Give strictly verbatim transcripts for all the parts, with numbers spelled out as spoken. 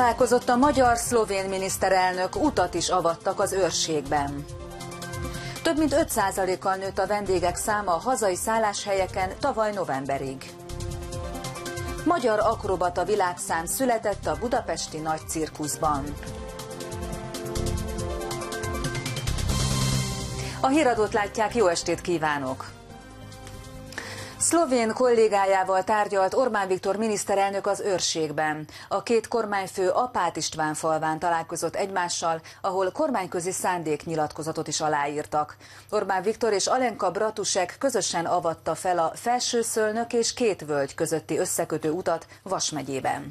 Találkozott a magyar-szlovén miniszterelnök, utat is avattak az őrségben. Több mint öt százalékkal nőtt a vendégek száma a hazai szálláshelyeken tavaly novemberig. Magyar akrobata világszám született a budapesti nagy cirkuszban. A híradót látják, jó estét kívánok! Szlovén kollégájával tárgyalt Orbán Viktor miniszterelnök az őrségben. A két kormányfő Apát István falván találkozott egymással, ahol kormányközi szándéknyilatkozatot is aláírtak. Orbán Viktor és Alenka Bratusek közösen avatta fel a Felsőszölnök és Kétvölgy közötti összekötő utat Vas megyében.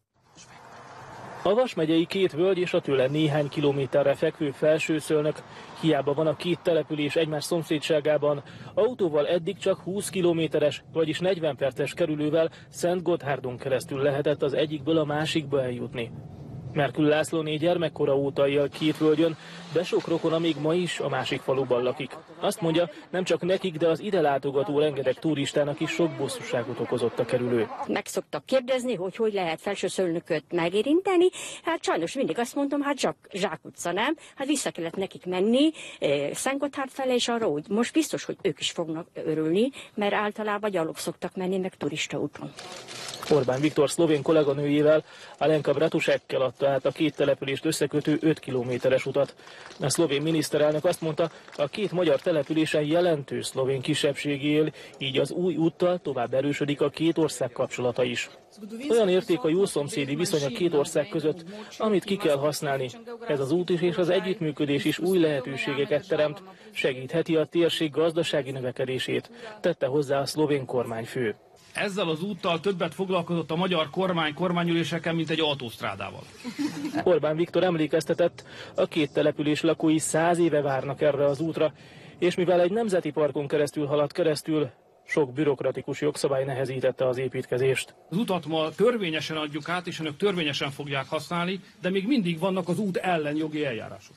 A Vas megyei Kétvölgy és a tőle néhány kilométerre fekvő Felsőszölnök, hiába van a két település egymás szomszédságában, autóval eddig csak húsz kilométeres, vagyis negyven perces kerülővel Szentgotthárdon keresztül lehetett az egyikből a másikba eljutni. Merkül Lászlóné gyermekkora óta él Kétvölgyön, de sok rokona még ma is a másik faluban lakik. Azt mondja, nem csak nekik, de az ide látogató rengeteg turistának is sok bosszúságot okozott a kerülő. Meg szoktak kérdezni, hogy hogy lehet Felsőszölnököt megérinteni. Hát sajnos mindig azt mondom, hát zsák, zsákutca nem. Hát vissza kellett nekik menni eh, Szentgotthárd fele, és arra úgy. Most biztos, hogy ők is fognak örülni, mert általában gyalog szoktak menni, meg turista úton. Orbán Viktor szlovén kolléganőjével, Alenka Bratusekkel adta át a két települést összekötő öt kilométeres utat. A szlovén miniszterelnök azt mondta, a két magyar településen jelentős szlovén kisebbség él, így az új úttal tovább erősödik a két ország kapcsolata is. Olyan érték a jó szomszédi viszony a két ország között, amit ki kell használni. Ez az út is és az együttműködés is új lehetőségeket teremt, segítheti a térség gazdasági növekedését, tette hozzá a szlovén kormányfő. Ezzel az úttal többet foglalkozott a magyar kormány kormányüléseken, mint egy autósztrádával. Orbán Viktor emlékeztetett, a két település lakói száz éve várnak erre az útra, és mivel egy nemzeti parkon keresztül haladt keresztül, sok bürokratikus jogszabály nehezítette az építkezést. Az utat ma törvényesen adjuk át, és önök törvényesen fogják használni, de még mindig vannak az út ellen jogi eljárások.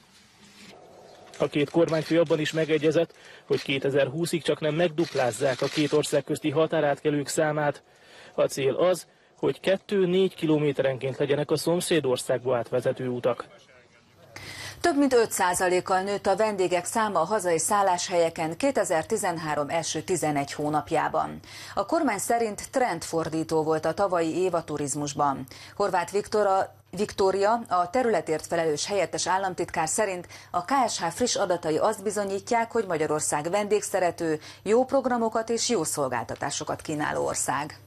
A két kormányfő abban is megegyezett, hogy kétezer-húszig csak nem megduplázzák a két ország közti határátkelők számát. A cél az, hogy kettő-négy kilométerenként legyenek a szomszédországba átvezető utak. Több mint öt százalékkal nőtt a vendégek száma a hazai szálláshelyeken kétezer-tizenhárom első tizenegy hónapjában. A kormány szerint trendfordító volt a tavalyi év a turizmusban. Horváth Viktor a Viktória, a területért felelős helyettes államtitkár szerint a ká es há friss adatai azt bizonyítják, hogy Magyarország vendégszerető, jó programokat és jó szolgáltatásokat kínáló ország.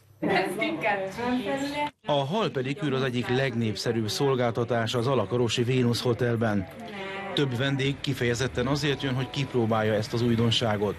A halpedikűr az egyik legnépszerűbb szolgáltatás az Alakarosi Vénusz Hotelben. Több vendég kifejezetten azért jön, hogy kipróbálja ezt az újdonságot.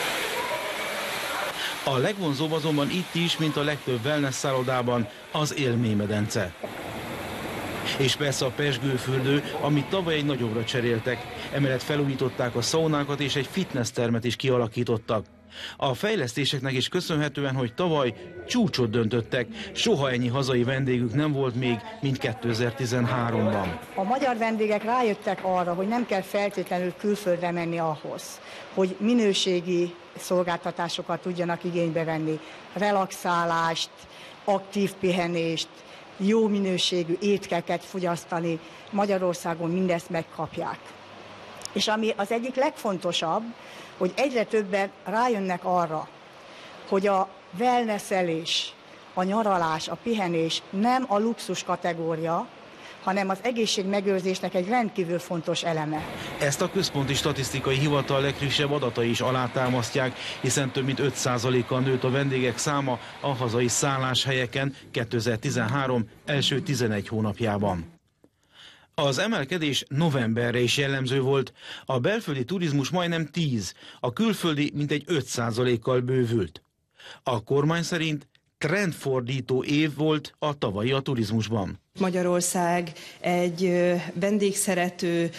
A legvonzóbb azonban itt is, mint a legtöbb wellness szállodában, az élménymedence. És persze a pezsgőfürdő, amit tavaly egy nagyobbra cseréltek. Emellett felújították a szaunákat és egy fitnesstermet is kialakítottak. A fejlesztéseknek is köszönhetően, hogy tavaly csúcsot döntöttek, soha ennyi hazai vendégük nem volt még, mint kétezer-tizenháromban. A magyar vendégek rájöttek arra, hogy nem kell feltétlenül külföldre menni ahhoz, hogy minőségi szolgáltatásokat tudjanak igénybe venni, relaxálást, aktív pihenést, jó minőségű étkeket fogyasztani, Magyarországon mindezt megkapják. És ami az egyik legfontosabb, hogy egyre többen rájönnek arra, hogy a wellnesselés, a nyaralás, a pihenés nem a luxus kategória, hanem az egészségmegőrzésnek egy rendkívül fontos eleme. Ezt a Központi Statisztikai Hivatal legfrissebb adatai is alátámasztják, hiszen több mint öt százalékkal nőtt a vendégek száma a hazai szálláshelyeken kétezer-tizenhárom első tizenegy hónapjában. Az emelkedés novemberre is jellemző volt, a belföldi turizmus majdnem tíz, a külföldi mintegy öt százalékkal bővült. A kormány szerint trendfordító év volt a tavalyi a turizmusban. Magyarország egy vendégszerető,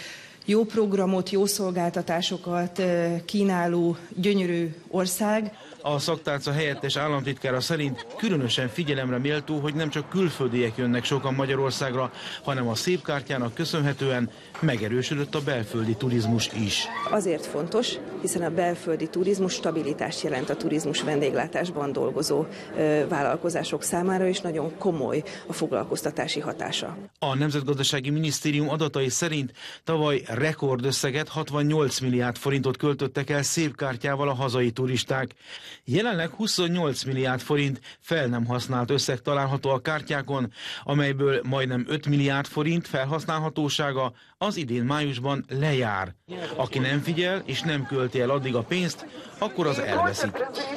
jó programot, jó szolgáltatásokat kínáló gyönyörű ország. A szaktárca helyettes államtitkára szerint különösen figyelemre méltó, hogy nem csak külföldiek jönnek sokan Magyarországra, hanem a szép kártyának köszönhetően megerősödött a belföldi turizmus is. Azért fontos, hiszen a belföldi turizmus stabilitást jelent a turizmus vendéglátásban dolgozó vállalkozások számára, és nagyon komoly a foglalkoztatási hatása. A Nemzetgazdasági Minisztérium adatai szerint tavaly rekordösszeget, hatvannyolc milliárd forintot költöttek el szép kártyával a hazai turisták. Jelenleg huszonnyolc milliárd forint fel nem használt összeg található a kártyákon, amelyből majdnem öt milliárd forint felhasználhatósága az idén májusban lejár. Aki nem figyel és nem költi el addig a pénzt, akkor az elveszik.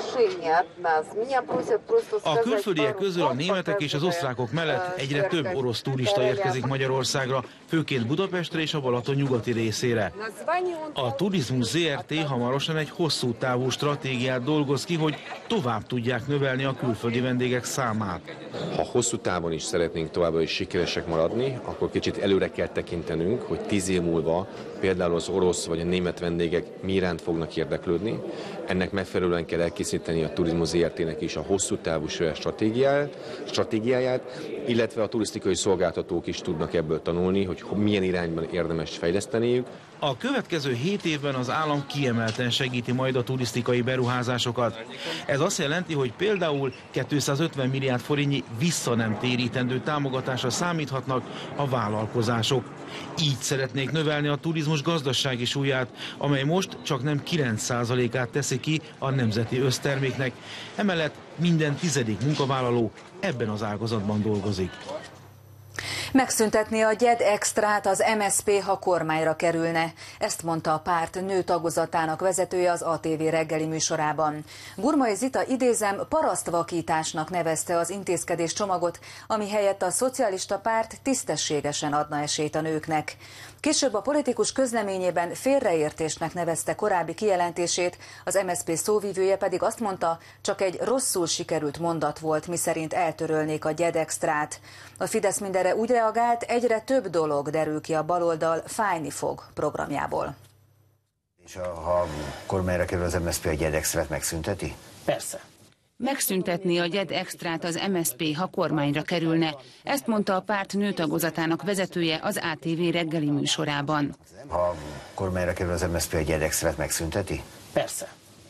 A külföldiek közül a németek és az osztrákok mellett egyre több orosz turista érkezik Magyarországra, főként Budapestre és a Balaton nyugati részére. A Turizmus zé er té hamarosan egy hosszú távú stratégiát dolgoz ki, hogy tovább tudják növelni a külföldi vendégek számát. Ha hosszú távon is szeretnénk továbbra is sikeresek maradni, akkor kicsit előre kell tekintenünk, hogy tíz év múlva például az orosz vagy a német vendégek mi iránt fognak érdeklődni. Ennek megfelelően kell elkészíteni a Turizmus zé er té-nek is a hosszú távú stratégiáját, illetve a turisztikai szolgáltatók is tudnak ebből tanulni, hogy milyen irányban érdemes fejleszteniük. A következő hét évben az állam kiemelten segíti majd a turisztikai beruházásokat. Ez azt jelenti, hogy például kétszázötven milliárd forintnyi vissza nem térítendő támogatásra számíthatnak a vállalkozások. Így szeretnék növelni a turizmus gazdasági súlyát, amely most csak nem kilenc százalékát teszi ki a nemzeti összterméknek. Emellett minden tizedik munkavállaló ebben az ágazatban dolgozik. Megszüntetni a gyed extrát az em es zé pé, ha kormányra kerülne. Ezt mondta a párt nő tagozatának vezetője az á té vé reggeli műsorában. Gurmai Zita, idézem, parasztvakításnak nevezte az intézkedés csomagot, ami helyett a szocialista párt tisztességesen adna esélyt a nőknek. Később a politikus közleményében félreértésnek nevezte korábbi kijelentését, az em es zé pé szóvivője pedig azt mondta, csak egy rosszul sikerült mondat volt, miszerint eltörölnék a gyed extrát. A Fidesz mindenre úgy reagált, egyre több dolog derül ki a baloldal Fájni fog programjából. És ha kormányra kerül az em es zé pé, a gyed extrát megszünteti? Persze. Megszüntetni a gyed extrát az em es zé pé, ha kormányra kerülne. Ezt mondta a párt nőtagozatának vezetője az á té vé reggeli műsorában. Ha kormányra kerül az em es zé pé, a gyed extrát megszünteti? Persze.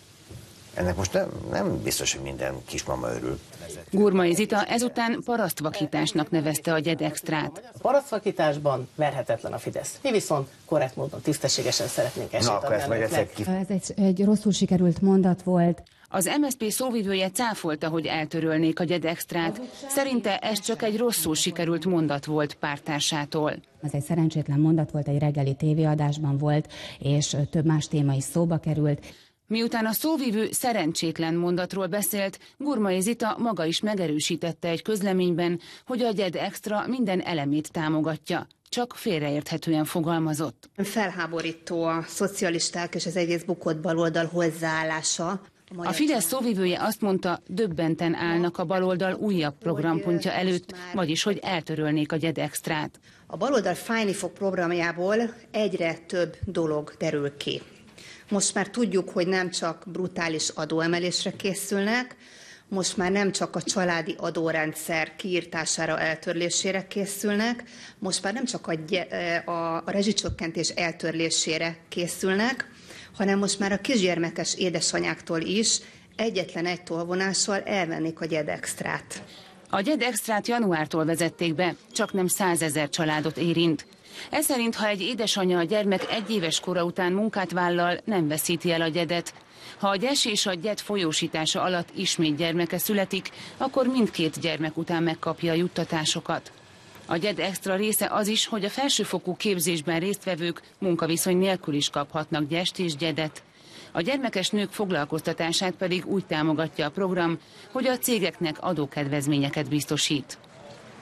Ennek most nem, nem biztos, hogy minden kismama örül. Gurmai Zita ezután parasztvakításnak nevezte a gyed extrát. A parasztvakításban verhetetlen a Fidesz. Mi viszont korrekt módon, tisztességesen szeretnénk esélyt adni a nőknek. Ez egy, egy rosszul sikerült mondat volt. Az em es zé pé szóvivője cáfolta, hogy eltörölnék a gyed extrát. Szerinte ez csak egy rosszul sikerült mondat volt pártársától. Ez egy szerencsétlen mondat volt, egy reggeli tévéadásban volt, és több más téma is szóba került. Miután a szóvivő szerencsétlen mondatról beszélt, Gurmai Zita maga is megerősítette egy közleményben, hogy a gyed extra minden elemét támogatja, csak félreérthetően fogalmazott. Felháborító a szocialisták és az egész bukott baloldal hozzáállása. A Fidesz szóvivője azt mondta, döbbenten állnak a baloldal újabb programpontja előtt, vagyis hogy eltörölnék a gyed extrát. A baloldal Fájni fog programjából egyre több dolog derül ki. Most már tudjuk, hogy nem csak brutális adóemelésre készülnek, most már nem csak a családi adórendszer kiirtására, eltörlésére készülnek, most már nem csak a, a, a rezsicsökkentés eltörlésére készülnek, hanem most már a kisgyermekes édesanyáktól is egyetlen egy tolvonással elvennék a gyed extrát. A gyed extrát januártól vezették be, csak nem százezer családot érint. Ez szerint, ha egy édesanya a gyermek egy éves kora után munkát vállal, nem veszíti el a gyedet. Ha a gyes és a gyed folyósítása alatt ismét gyermeke születik, akkor mindkét gyermek után megkapja a juttatásokat. A gyed extra része az is, hogy a felsőfokú képzésben résztvevők munkaviszony nélkül is kaphatnak gyest és gyedet. A gyermekes nők foglalkoztatását pedig úgy támogatja a program, hogy a cégeknek adókedvezményeket biztosít.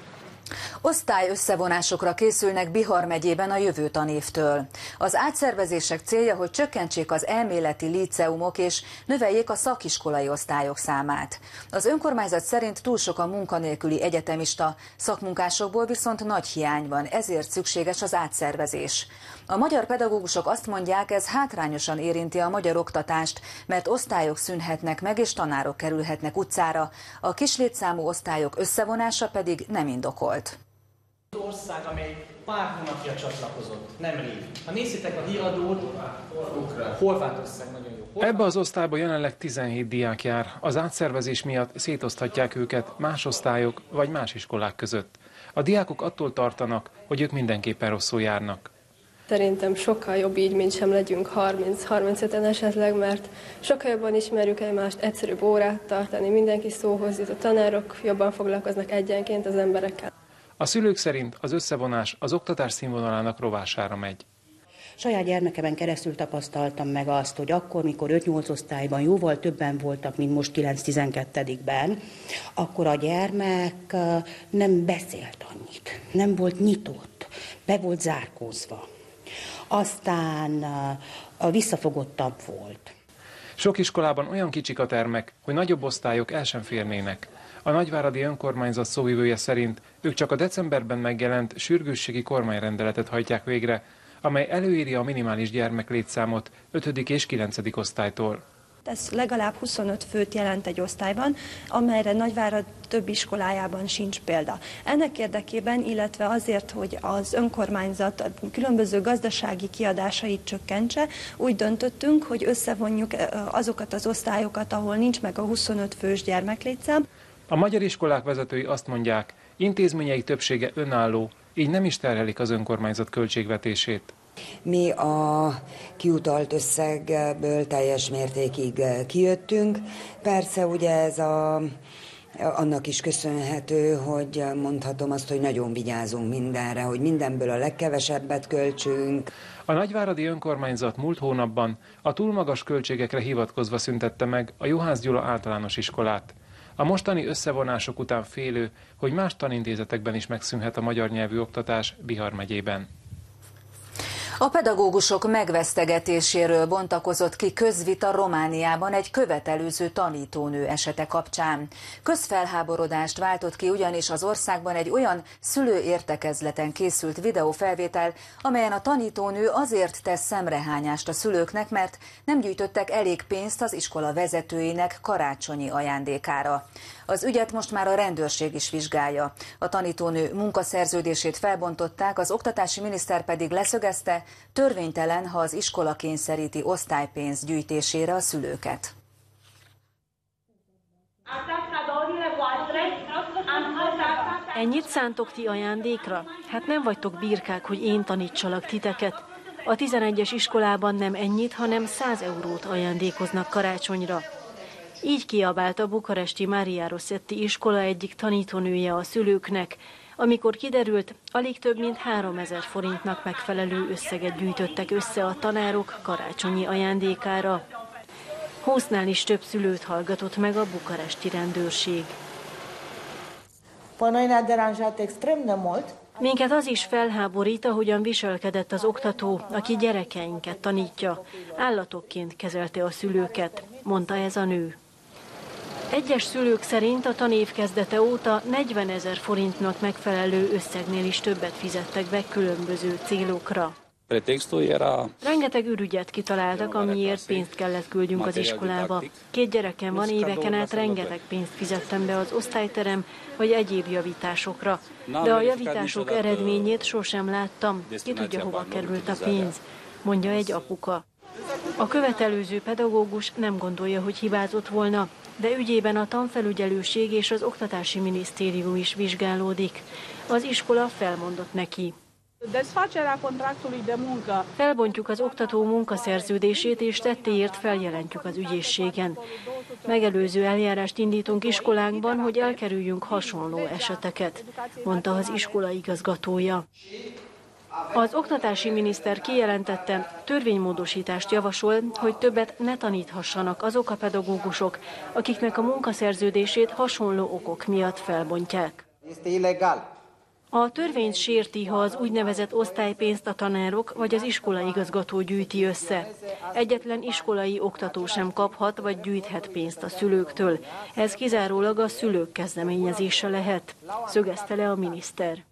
Osztály összevonásokra készülnek Bihar megyében a jövő tanévtől. Az átszervezések célja, hogy csökkentsék az elméleti líceumok és növeljék a szakiskolai osztályok számát. Az önkormányzat szerint túl sok a munkanélküli egyetemista, szakmunkásokból viszont nagy hiány van, ezért szükséges az átszervezés. A magyar pedagógusok azt mondják, ez hátrányosan érinti a magyar oktatást, mert osztályok szűnhetnek meg és tanárok kerülhetnek utcára, a kislétszámú osztályok összevonása pedig nem indokolt. Az ország, amely pár hónapja csatlakozott, nemrég. Ha nézitek a híradót, Horvátország nagyon jó. Horvát... Ebbe az osztályba jelenleg tizenhét diák jár. Az átszervezés miatt szétoszthatják őket más osztályok vagy más iskolák között. A diákok attól tartanak, hogy ők mindenképpen rosszul járnak. Szerintem sokkal jobb így, mint sem legyünk harminc-harmincöten esetleg, mert sokkal jobban ismerjük egymást, egyszerűbb órát tartani, mindenki szóhoz jut, a tanárok jobban foglalkoznak egyenként az emberekkel. A szülők szerint az összevonás az oktatás színvonalának rovására megy. Saját gyermekeben keresztül tapasztaltam meg azt, hogy akkor, mikor öt-nyolc osztályban jóval többen voltak, mint most kilenc-tizenkettedikben, akkor a gyermek nem beszélt annyit, nem volt nyitott, be volt zárkózva. Aztán a visszafogottabb volt. Sok iskolában olyan kicsik a termek, hogy nagyobb osztályok el sem férnének. A nagyváradi önkormányzat szóvivője szerint ők csak a decemberben megjelent sürgősségi kormányrendeletet hajtják végre, amely előírja a minimális gyermeklétszámot ötödik és kilencedik osztálytól. Ez legalább huszonöt főt jelent egy osztályban, amelyre Nagyvárad több iskolájában sincs példa. Ennek érdekében, illetve azért, hogy az önkormányzat a különböző gazdasági kiadásait csökkentse, úgy döntöttünk, hogy összevonjuk azokat az osztályokat, ahol nincs meg a huszonöt fős gyermeklétszám. A magyar iskolák vezetői azt mondják, intézményei többsége önálló, így nem is terhelik az önkormányzat költségvetését. Mi a kiutalt összegből teljes mértékig kijöttünk. Persze ugye ez a, annak is köszönhető, hogy mondhatom azt, hogy nagyon vigyázunk mindenre, hogy mindenből a legkevesebbet költsünk. A nagyváradi önkormányzat múlt hónapban a túl magas költségekre hivatkozva szüntette meg a Juhász Gyula általános iskolát. A mostani összevonások után félő, hogy más tanintézetekben is megszűnhet a magyar nyelvű oktatás Bihar megyében. A pedagógusok megvesztegetéséről bontakozott ki közvita Romániában egy követelőző tanítónő esete kapcsán. Közfelháborodást váltott ki ugyanis az országban egy olyan szülőértekezleten készült videófelvétel, amelyen a tanítónő azért tesz szemrehányást a szülőknek, mert nem gyűjtöttek elég pénzt az iskola vezetőinek karácsonyi ajándékára. Az ügyet most már a rendőrség is vizsgálja. A tanítónő munkaszerződését felbontották, az oktatási miniszter pedig leszögezte, törvénytelen, ha az iskola kényszeríti osztálypénz gyűjtésére a szülőket. Ennyit szántok ti ajándékra? Hát nem vagytok birkák, hogy én tanítsalak titeket. A tizenegyes iskolában nem ennyit, hanem száz eurót ajándékoznak karácsonyra. Így kiabált a bukaresti Mária Rossetti iskola egyik tanítónője a szülőknek, amikor kiderült, alig több mint háromezer forintnak megfelelő összeget gyűjtöttek össze a tanárok karácsonyi ajándékára. Húsznál is több szülőt hallgatott meg a bukaresti rendőrség. Minket az is felháborít, ahogyan viselkedett az oktató, aki gyerekeinket tanítja. Állatokként kezelte a szülőket, mondta ez a nő. Egyes szülők szerint a tanév kezdete óta negyvenezer forintnak megfelelő összegnél is többet fizettek be különböző célokra. Rengeteg ürügyet kitaláltak, amiért pénzt kellett küldjünk az iskolába. Két gyerekem van, éveken át rengeteg pénzt fizettem be az osztályterem vagy egyéb javításokra. De a javítások eredményét sosem láttam. Ki tudja, hova került a pénz, mondja egy apuka. A követelőző pedagógus nem gondolja, hogy hibázott volna, de ügyében a tanfelügyelőség és az oktatási minisztérium is vizsgálódik. Az iskola felmondott neki. Felbontjuk az oktató munkaszerződését, és tettéért feljelentjük az ügyészségen. Megelőző eljárást indítunk iskolánkban, hogy elkerüljünk hasonló eseteket, mondta az iskola igazgatója. Az oktatási miniszter kijelentette, törvénymódosítást javasol, hogy többet ne taníthassanak azok a pedagógusok, akiknek a munkaszerződését hasonló okok miatt felbontják. A törvényt sérti, ha az úgynevezett osztálypénzt a tanárok vagy az iskolaigazgató gyűjti össze. Egyetlen iskolai oktató sem kaphat vagy gyűjthet pénzt a szülőktől. Ez kizárólag a szülők kezdeményezése lehet, szögezte le a miniszter.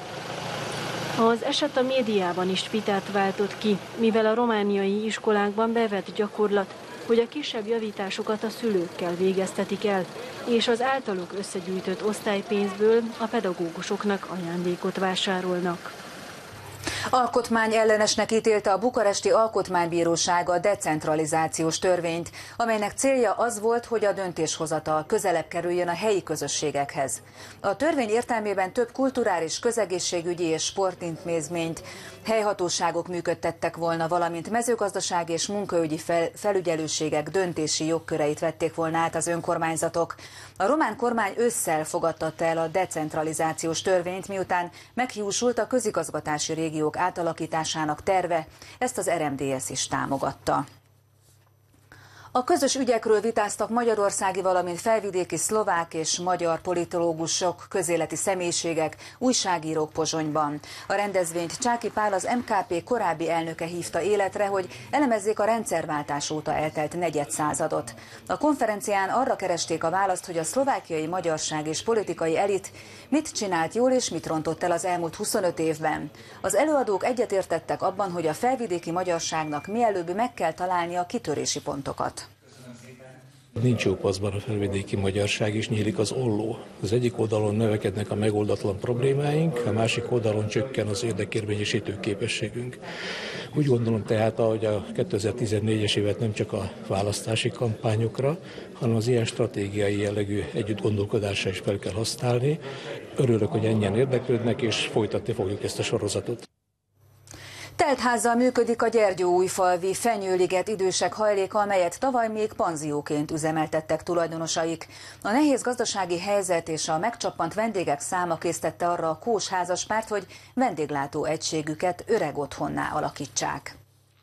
Az eset a médiában is vitát váltott ki, mivel a romániai iskolákban bevett gyakorlat, hogy a kisebb javításokat a szülőkkel végeztetik el, és az általuk összegyűjtött osztálypénzből a pedagógusoknak ajándékot vásárolnak. Alkotmányellenesnek ítélte a bukaresti alkotmánybíróság a decentralizációs törvényt, amelynek célja az volt, hogy a döntéshozatal közelebb kerüljön a helyi közösségekhez. A törvény értelmében több kulturális, közegészségügyi és sportintézményt helyhatóságok működtettek volna, valamint mezőgazdasági és munkaügyi fel, felügyelőségek döntési jogköreit vették volna át az önkormányzatok. A román kormány ősszel fogadtatta el a decentralizációs törvényt, miután meghiúsult a közigazgatási régiók átalakításának terve, ezt az er em dé es is támogatta. A közös ügyekről vitáztak magyarországi, valamint felvidéki szlovák és magyar politológusok, közéleti személyiségek, újságírók Pozsonyban. A rendezvényt Csáky Pál, az em ká pé korábbi elnöke hívta életre, hogy elemezzék a rendszerváltás óta eltelt negyedszázadot. A konferencián arra keresték a választ, hogy a szlovákiai magyarság és politikai elit mit csinált jól és mit rontott el az elmúlt huszonöt évben. Az előadók egyetértettek abban, hogy a felvidéki magyarságnak mielőbb meg kell találni a kitörési pontokat. Nincs jó paszban a felvidéki magyarság, és nyílik az olló. Az egyik oldalon növekednek a megoldatlan problémáink, a másik oldalon csökken az érdekérvényesítő képességünk. Úgy gondolom tehát, hogy a kétezer-tizennégyes évet nem csak a választási kampányokra, hanem az ilyen stratégiai jellegű együttgondolkodásra is fel kell használni. Örülök, hogy ennyien érdeklődnek, és folytatni fogjuk ezt a sorozatot. Teltházzal működik a Gyergyóújfalvi Fenyőliget idősek hajléka, amelyet tavaly még panzióként üzemeltettek tulajdonosaik. A nehéz gazdasági helyzet és a megcsappant vendégek száma késztette arra a kós házaspárt, hogy vendéglátó egységüket öreg otthonná alakítsák.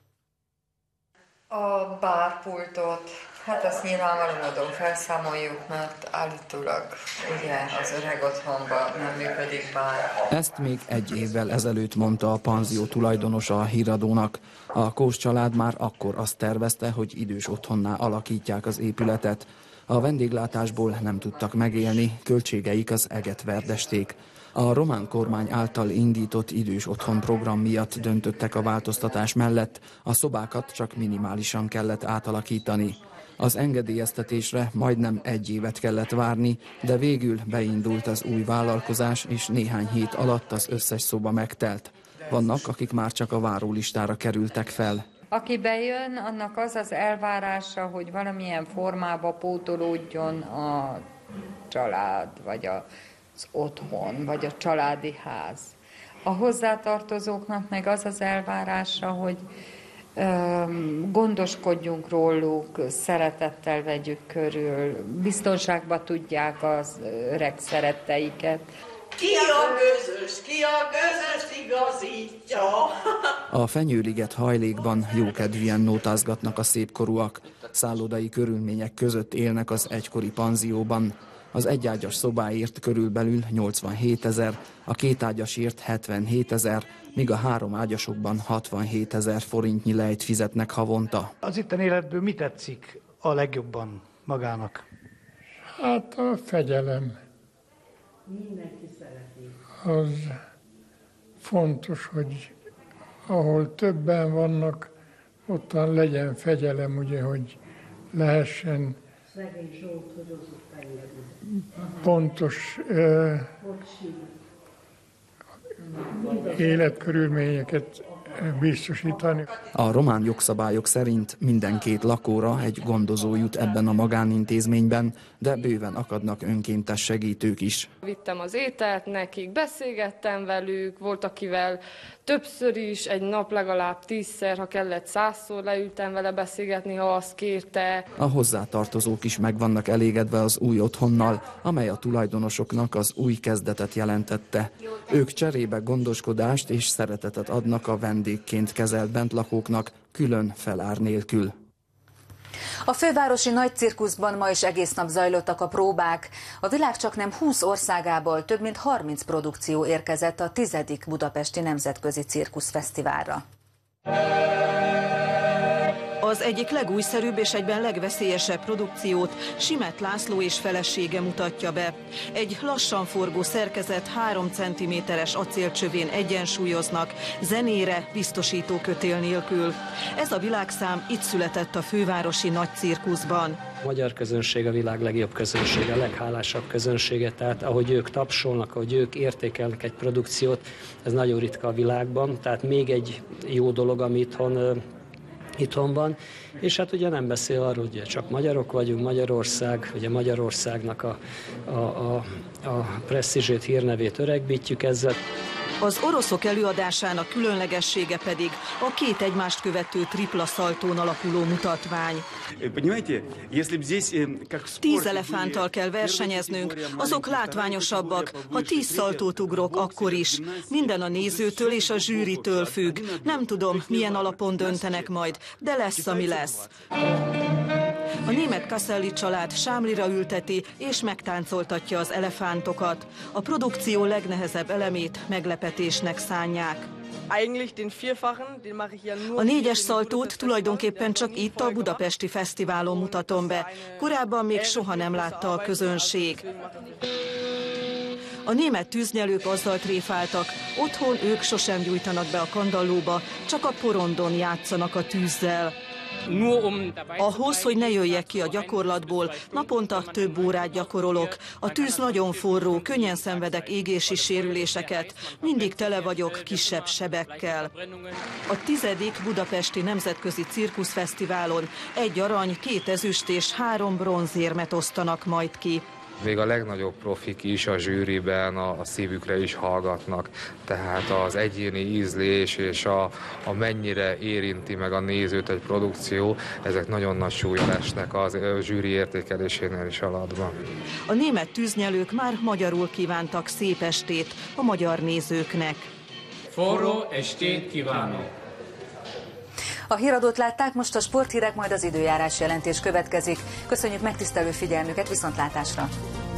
A bárpultot, hát azt nyilvánvaló módon felszámoljuk, mert állítólag ugye az öreg otthonban nem működik bár. Ezt még egy évvel ezelőtt mondta a panzió tulajdonosa a híradónak. A Kós család már akkor azt tervezte, hogy idős otthonná alakítják az épületet. A vendéglátásból nem tudtak megélni, költségeik az eget verdesték. A román kormány által indított idős otthon program miatt döntöttek a változtatás mellett, a szobákat csak minimálisan kellett átalakítani. Az engedélyeztetésre majdnem egy évet kellett várni, de végül beindult az új vállalkozás, és néhány hét alatt az összes szoba megtelt. Vannak, akik már csak a várólistára kerültek fel. Aki bejön, annak az az elvárása, hogy valamilyen formába pótolódjon a család, vagy az otthon, vagy a családi ház. A hozzátartozóknak meg az az elvárása, hogy gondoskodjunk róluk, szeretettel vegyük körül, biztonságba tudják az öreg szeretteiket. Ki a közös, ki a közös igazítja? A Fenyőliget hajlékban jókedvűen nótázgatnak a szépkorúak. Szállodai körülmények között élnek az egykori panzióban. Az egyágyas szobáért körülbelül nyolcvanhétezer, a kétágyasért hetvenhétezer, míg a három ágyasokban hatvanhétezer forintnyi lejt fizetnek havonta. Az itten életből mi tetszik a legjobban magának? Hát a fegyelem. Mindenki szereti. Az fontos, hogy ahol többen vannak, ottan legyen fegyelem, ugye, hogy lehessen pontos uh, életkörülményeket biztosítani. A román jogszabályok szerint minden két lakóra egy gondozó jut ebben a magánintézményben, de bőven akadnak önkéntes segítők is. Vittem az ételt nekik, beszélgettem velük, volt akivel többször is, egy nap legalább tízszer, ha kellett százszor leültem vele beszélgetni, ha azt kérte. A hozzátartozók is meg vannak elégedve az új otthonnal, amely a tulajdonosoknak az új kezdetet jelentette. Ők cserébe gondoskodást és szeretetet adnak a vendégként kezelt bentlakóknak, külön felár nélkül. A fővárosi nagy cirkuszban ma is egész nap zajlottak a próbák. A világ csaknem húsz országából több mint harminc produkció érkezett a tizedik Budapesti Nemzetközi Cirkuszfesztiválra. Az egyik legújszerűbb és egyben legveszélyesebb produkciót Simet László és felesége mutatja be. Egy lassan forgó szerkezet három centiméteres acélcsövén egyensúlyoznak, zenére, biztosítókötél nélkül. Ez a világszám itt született a fővárosi nagy cirkuszban. A magyar közönség a világ legjobb közönsége, a leghálásabb közönsége, tehát ahogy ők tapsolnak, ahogy ők értékelnek egy produkciót, ez nagyon ritka a világban, tehát még egy jó dolog, ami itthon itthon van, és hát ugye nem beszél arról, hogy csak magyarok vagyunk, Magyarország, ugye Magyarországnak a, a, a, a presztízsét, hírnevét öregbítjük ezzel. Az oroszok előadásának különlegessége pedig a két egymást követő tripla szaltón alapuló mutatvány. Tíz elefánttal kell versenyeznünk, azok látványosabbak, ha tíz szaltót ugrok, akkor is. Minden a nézőtől és a zsűritől függ. Nem tudom, milyen alapon döntenek majd, de lesz, ami lesz. A német Casselli család sámlira ülteti és megtáncoltatja az elefántokat. A produkció legnehezebb elemét meglepetésnek szánják. A négyes szaltót tulajdonképpen csak itt a Budapesti Fesztiválon mutatom be. Korábban még soha nem látta a közönség. A német tűznyelők azzal tréfáltak, otthon ők sosem gyújtanak be a kandallóba, csak a porondon játszanak a tűzzel. Ahhoz, hogy ne jöjjek ki a gyakorlatból, naponta több órát gyakorolok. A tűz nagyon forró, könnyen szenvedek égési sérüléseket, mindig tele vagyok kisebb sebekkel. A tizedik Budapesti Nemzetközi Cirkuszfesztiválon egy arany, két ezüst és három bronzérmet osztanak majd ki. Még a legnagyobb profik is a zsűriben a, a szívükre is hallgatnak, tehát az egyéni ízlés és a, a mennyire érinti meg a nézőt egy produkció, ezek nagyon nagy súlya esnek az zsűri értékelésénél is alatban. A német tűznyelők már magyarul kívántak szép estét a magyar nézőknek. Forró estét kívánok! A híradót látták, most a sporthírek, majd az időjárás jelentés következik. Köszönjük megtisztelő figyelmüket, viszontlátásra!